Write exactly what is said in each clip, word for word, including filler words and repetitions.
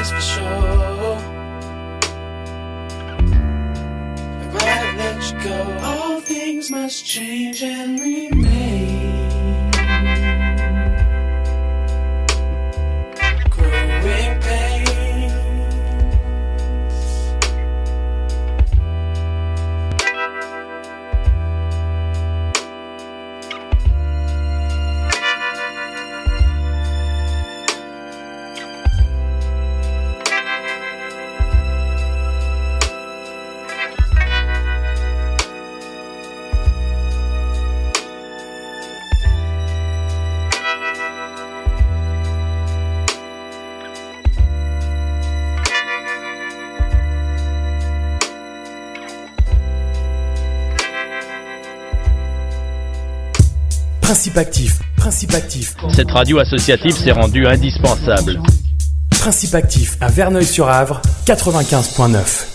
that's for sure. I'd rather let you go. All things must change and remain. Growing pains. Principe actif, Principe actif. Cette radio associative s'est rendue indispensable. Principe actif à Verneuil-sur-Avre, quatre-vingt-quinze virgule neuf.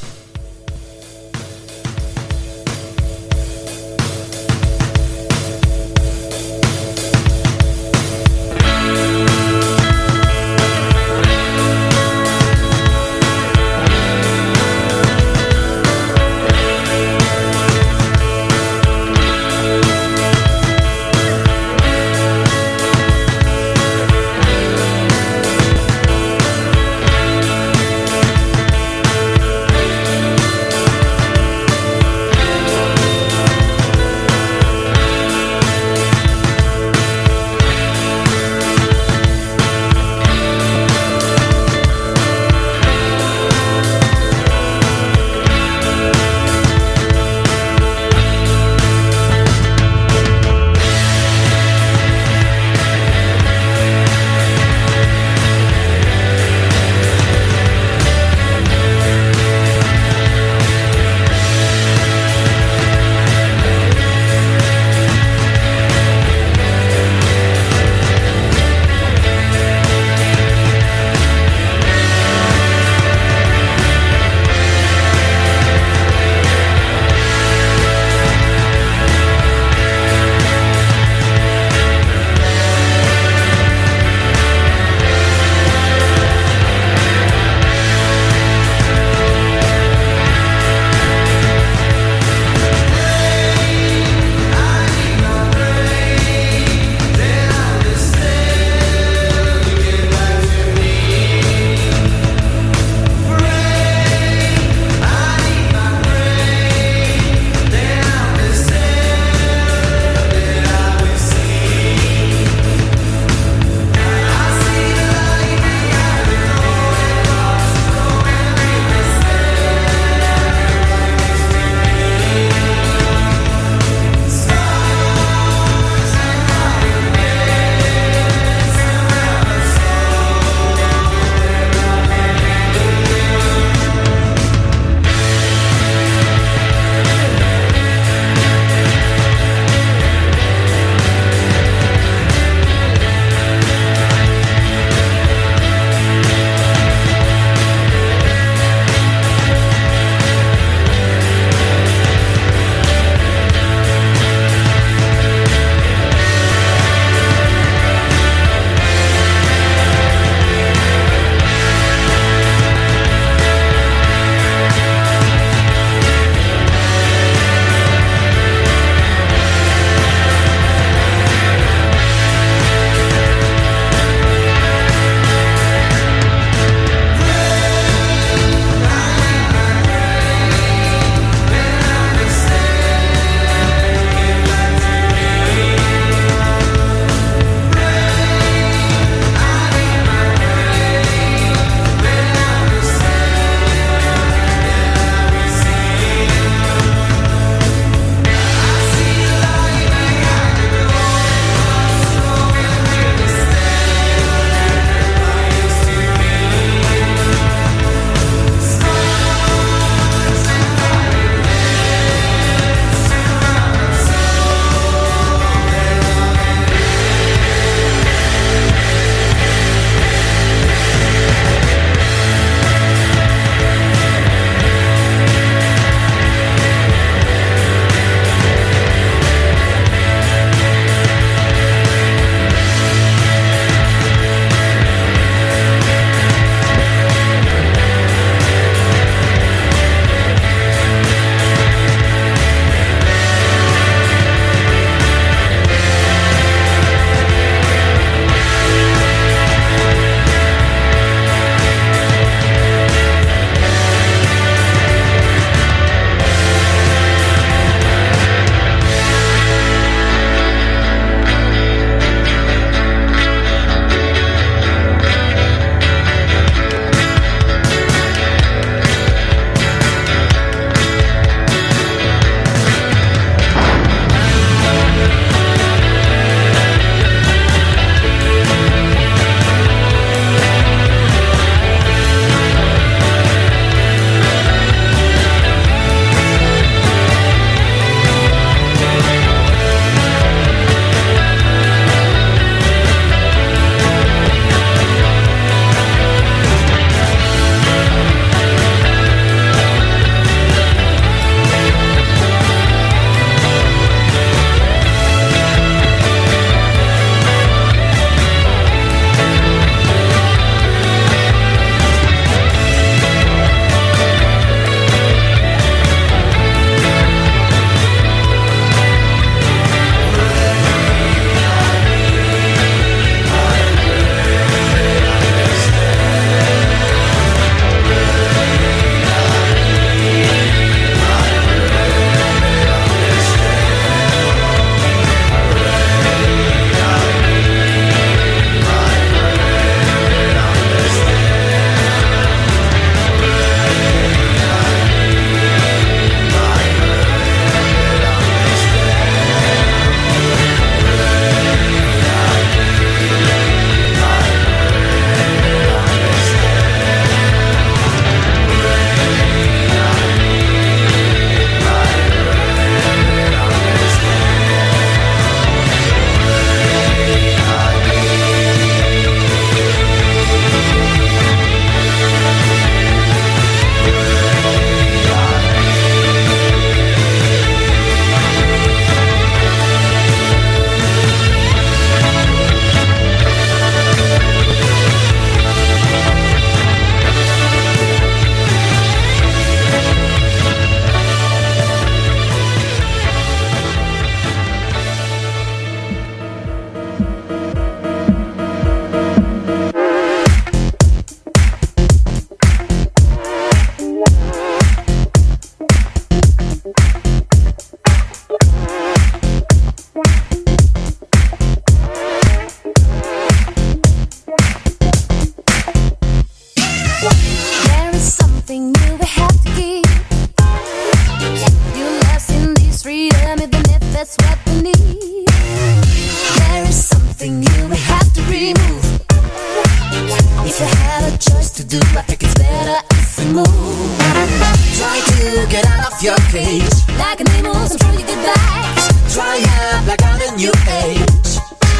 There is something new we have to keep. You lost in this freedom, even if that's what we need. There is something new we have to remove. If you had a choice to do, I think it's better if we move. Try to get out of your cage. Like an animal, I'm sure you get back. Try out like on a new age.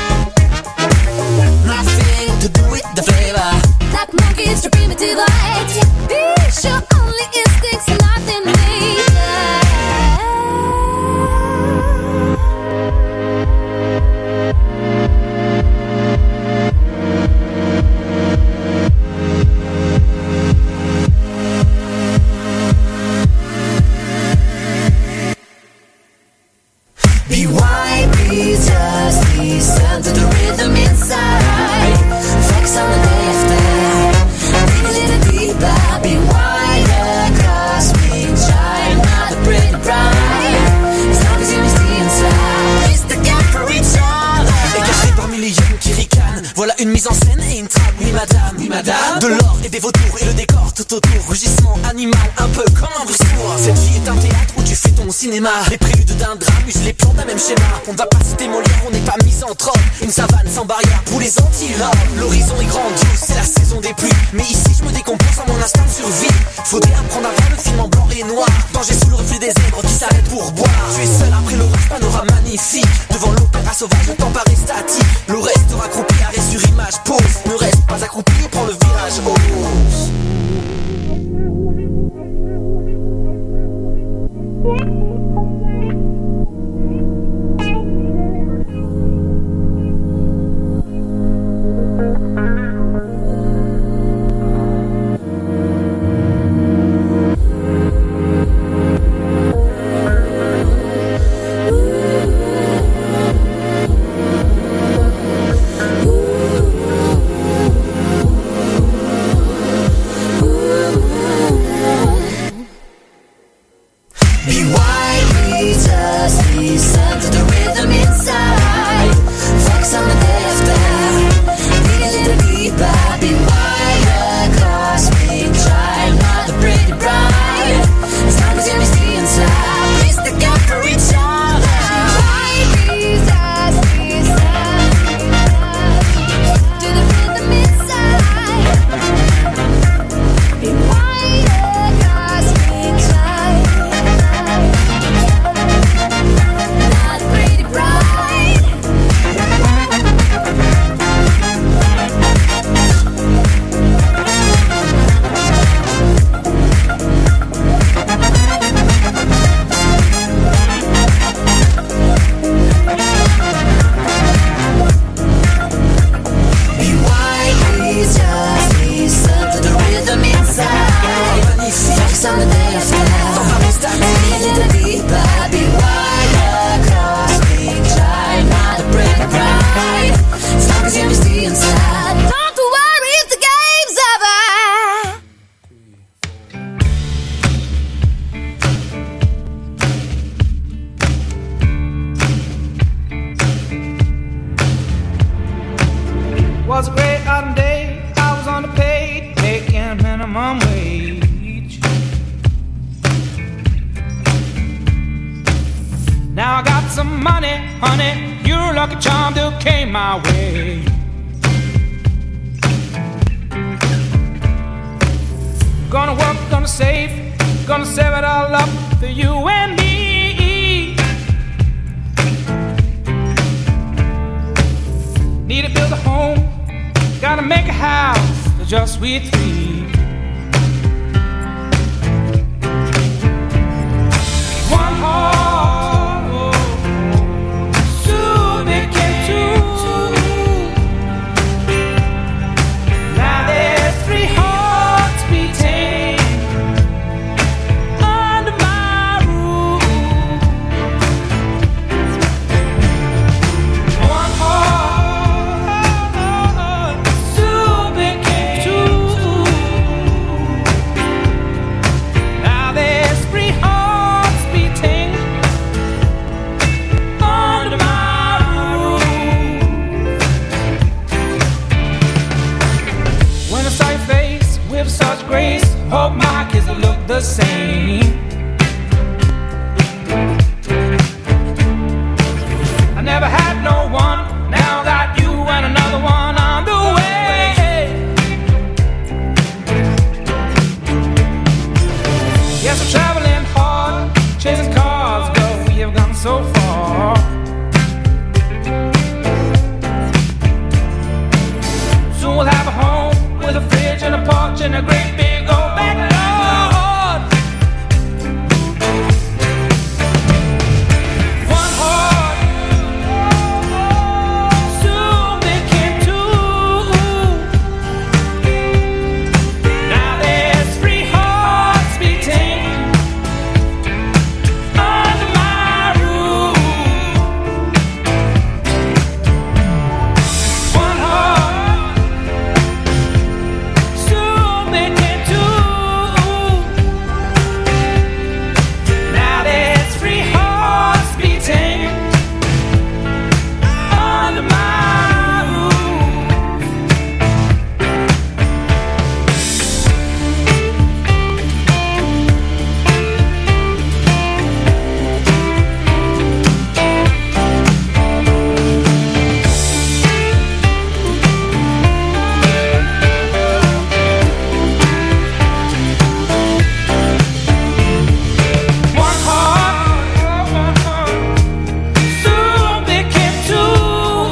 Nothing to do with the flavor. Like monkeys to primitive light. Be sure only instincts and nothing major. Be wide, be just listen to the rhythm inside. Flex on the day after. Dig a little deeper. Be wider, cosmic child, not a pretty bride. As long as you miss the inside, it's the gap for each other. Écarté parmi les yeux qui ricanent, voilà une mise en scène et une trame. Oui madame, oui madame. De l'or et des vautours et le décor tout autour. Rugissement animal, un peu comme un bruscour. Cette vie est un théâtre où tu fais ton cinéma. Les préludes d'un drame, use les plans d'un même schéma. On ne va pas citer Molière, on n'est pas misanthrope. Une savane sans barrière pour les antilopes. L'horizon est grandiose, c'est la saison des pluies. Mais ici je me décompose en mon instinct de survie. Faudrait apprendre à voir le film en blanc et noir. Danger sous le reflet des zèbres qui s'arrêtent pour boire. Tu es seul après l'orage, panorama magnifique. Devant l'opéra sauvage, le temps paraît statique. Le reste raccroupi, arrêt sur image, pause. Ne reste pas accroupi et prends le virage, ose. Was a great autumn day, I was on the page, making minimum wage. Now I got some money, honey, your lucky charm that came my way. Gonna work, gonna save, gonna save it all up for you and me. Need to build a home, gotta make a house for just we three. One heart, soon became two. Now there's three hearts beating under my roof. One heart soon became two. Hope my kids will look the same. I never had no one, now got you and another one on the way. Yes, I'm traveling hard, chasing cars, but we have gone so far. Soon we'll have a home with a fridge and a porch and a great big old backyard. One heart soon became two. Now there's three hearts beating under my roof. One heart soon became two. Now there's three hearts beating under my roof. One heart soon became two.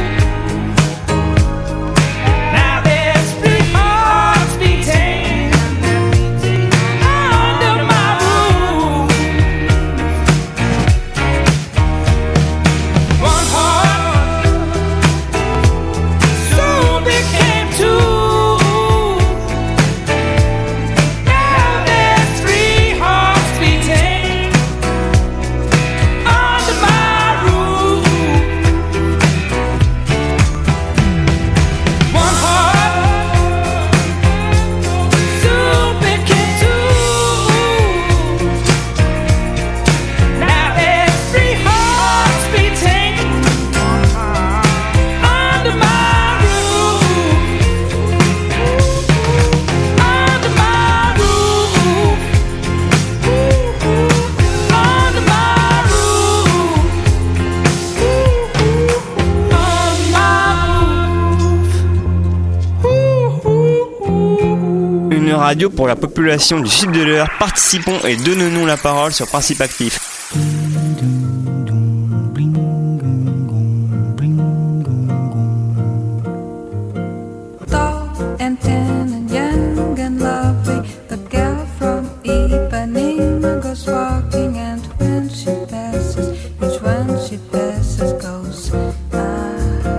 Now there's three hearts beating under my roof. One heart soon became two. Now there's three hearts beating under my roof. One heart soon became two. Now there's three hearts beating under my roof. Under my roof. Under my roof. Une radio pour la population du sud de l'Eure. Participons et donnons-nous la parole sur Principe Actif. Tall and tan and young and lovely, the girl from Ipanema goes walking, and when she passes, each one she passes goes ah.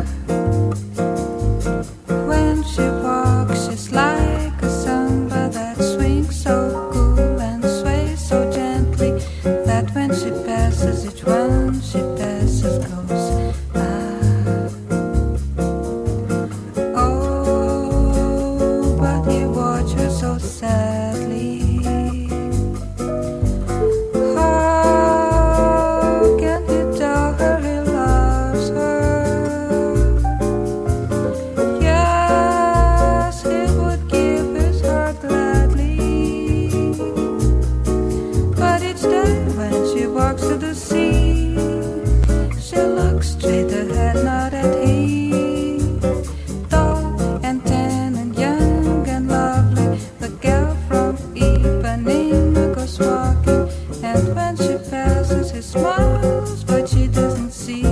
When she walks, she's like a samba that swings so cool and sways so gently, that when she passes, each one she passes goes ah. Oh, but you watch her so sadly. How can you tell her he loves her? Yes, he would give his heart gladly. But each day when she walks to the sea, she looks straight ahead, not at him. Tall and tan and young and lovely, the girl from Ipanema goes walking, and when she passes, he smiles, but she doesn't see.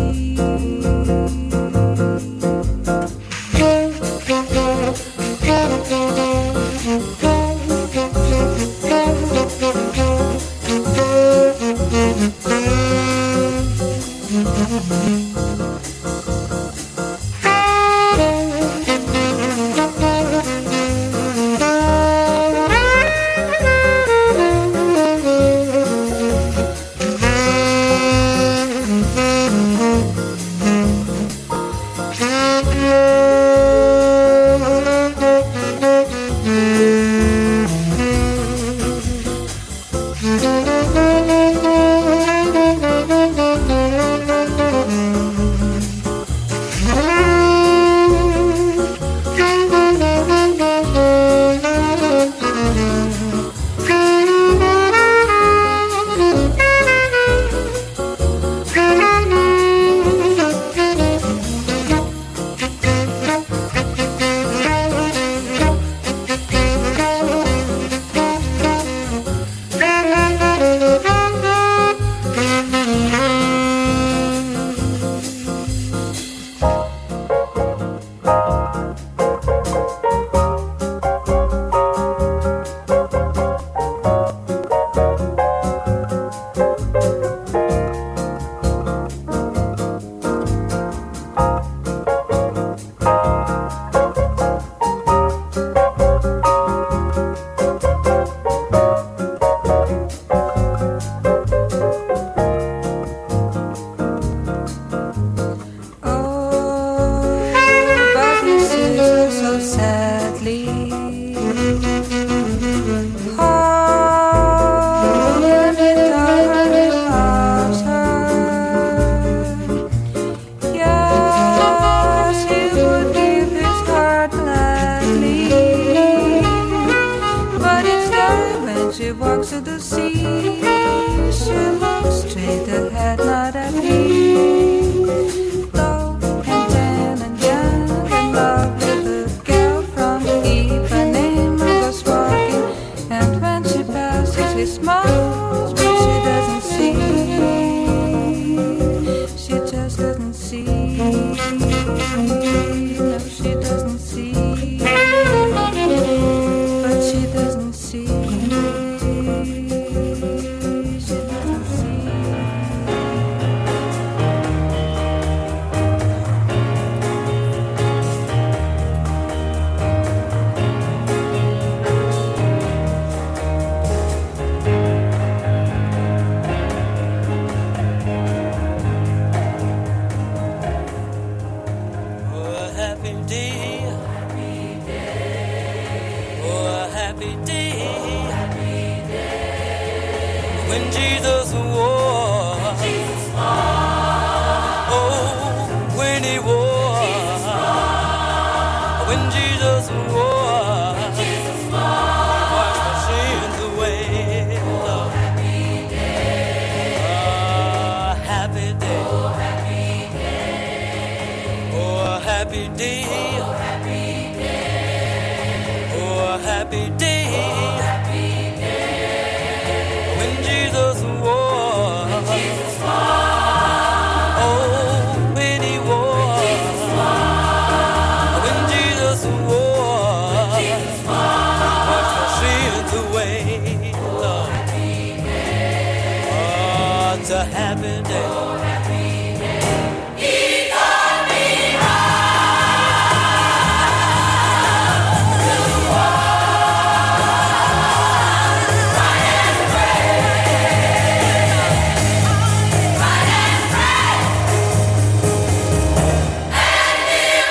she walks to the sea, she looks straight ahead, not at me. Tall and tan and young and lovely, the girl from Ipanema goes walking, and when she passes, she smiles, but she doesn't see. She just doesn't see. No, she doesn't see. But she doesn't see. She doesn't see. When Jesus wore, Jesus wore. Oh, when he wore, when Jesus wore, Jesus wore. Wash my sins away. Oh, happy day. Oh, happy day. Oh, happy day. Oh, happy day. Oh, happy day. Oh, happy day. It's a happy day. Oh, happy day. He taught me how to walk, fight and pray, fight and pray, and he'll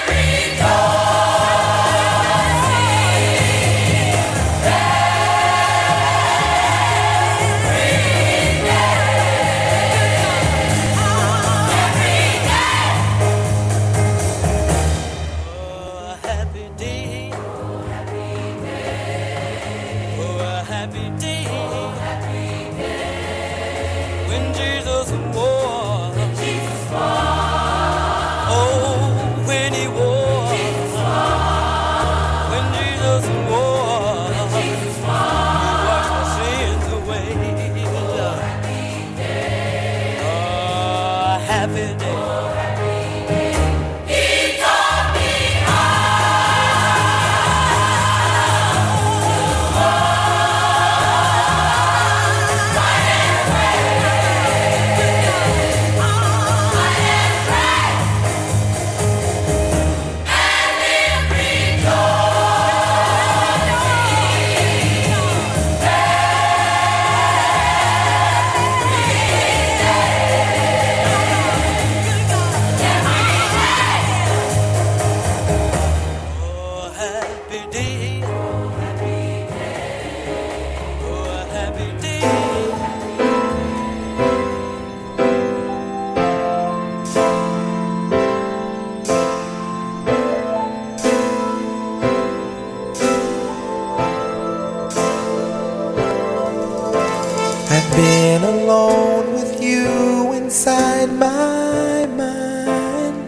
Been alone with you inside my mind,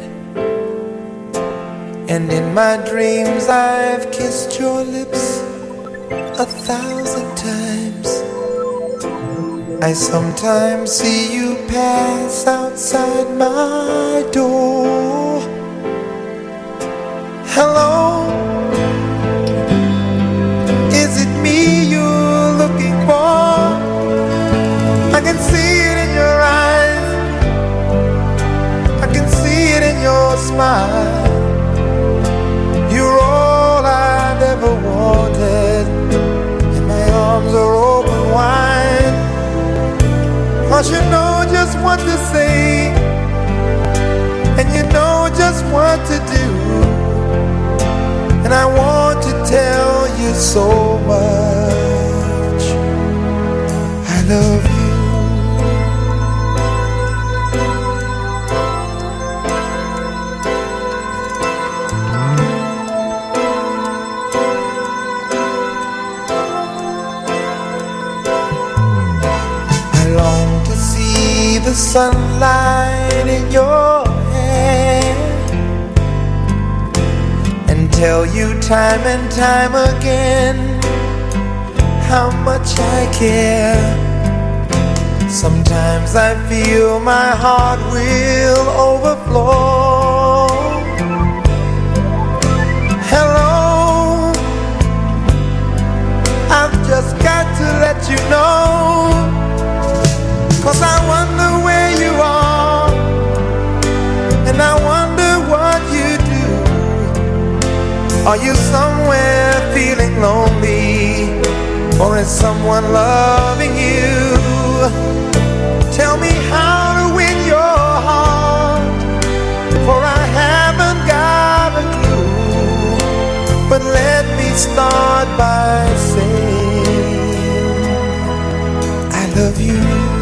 and in my dreams I've kissed your lips a thousand times. I sometimes see you pass outside my door. Hello, is it me you're looking for? I can see it in your eyes, I can see it in your smile. You're all I've ever wanted, and my arms are open wide. 'Cause you know just what to say, and you know just what to do, and I want to tell you so much I love you. the sunlight in your hair and tell you time and time again how much I care. Sometimes I feel my heart will overflow. Hello, I've just got to let you know, 'cause I wonder where you are, and I wonder what you do. Are you somewhere feeling lonely, or is someone loving you? Tell me how to win your heart, for I haven't got a clue. But let me start by saying I love you.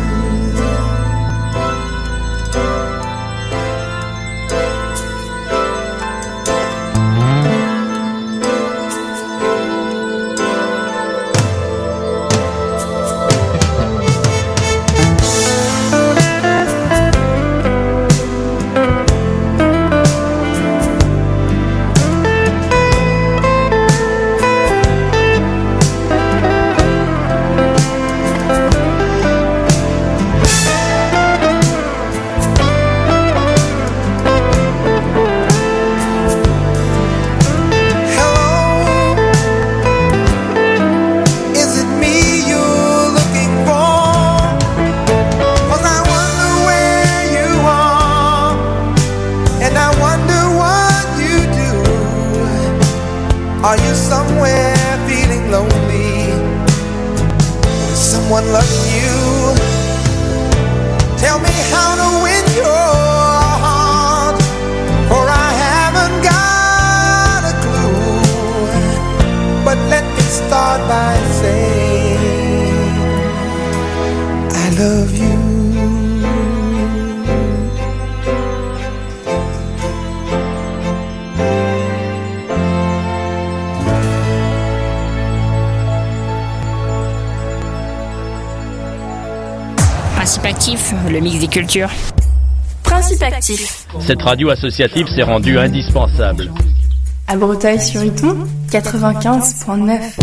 Are you somewhere feeling lonely? Is someone loving you? Tell me how to win your heart, for I haven't got a clue. But let me start by saying I love you. Principe actif, le mix des cultures. Principe actif. Cette radio associative s'est rendue indispensable. À Breteuil-sur-Iton, quatre-vingt-quinze point neuf.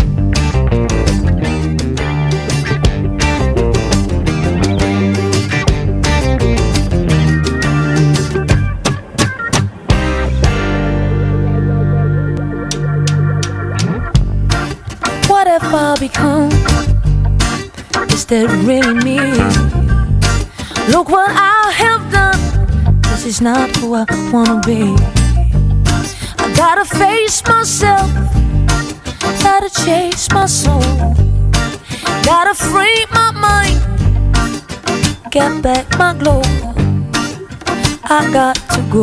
What have I become? Is that really me? Look what I have done. This is not who I wanna be. I gotta face myself, gotta chase my soul, gotta free my mind, get back my glow. I got to go,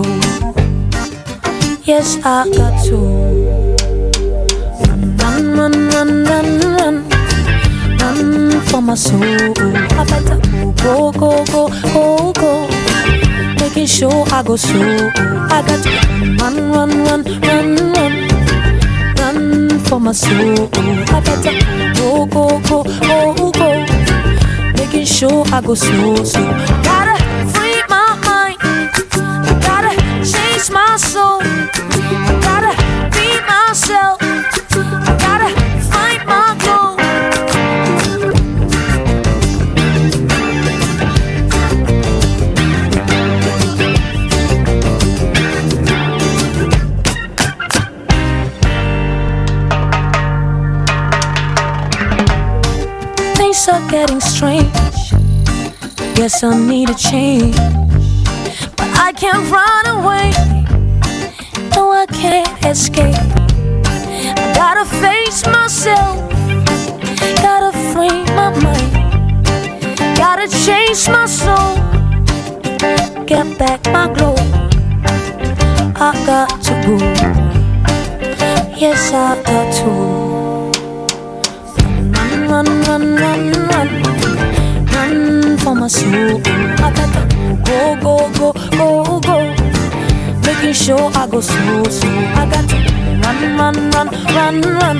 yes I got to. Run, run, run, run, run, run for my soul. I better go, go, go, go, go, making sure I go slow. I got to run, run, run, run, run, run for my soul. I better go, go, go, go, go, making sure I go slow. So gotta free my mind, I gotta chase my soul, I gotta be myself, I gotta find my glow. Things are getting strange, guess I need a change, but I can't run away, no I can't escape. I gotta face myself, gotta free my mind, gotta chase my soul, get back my glow. I got to go, yes I got to. Run, run, run, run, run for my soul. I gotta go, go, go, go, go, making sure I go slow, slow. I got to run, run, run, run, run,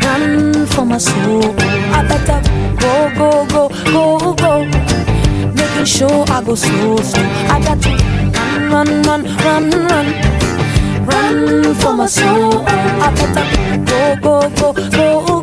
run for my soul. I better go, go, go, go, go, making sure I go slow, slow. I got to run, run, run, run, run, run for my soul. I better go, go, go, go.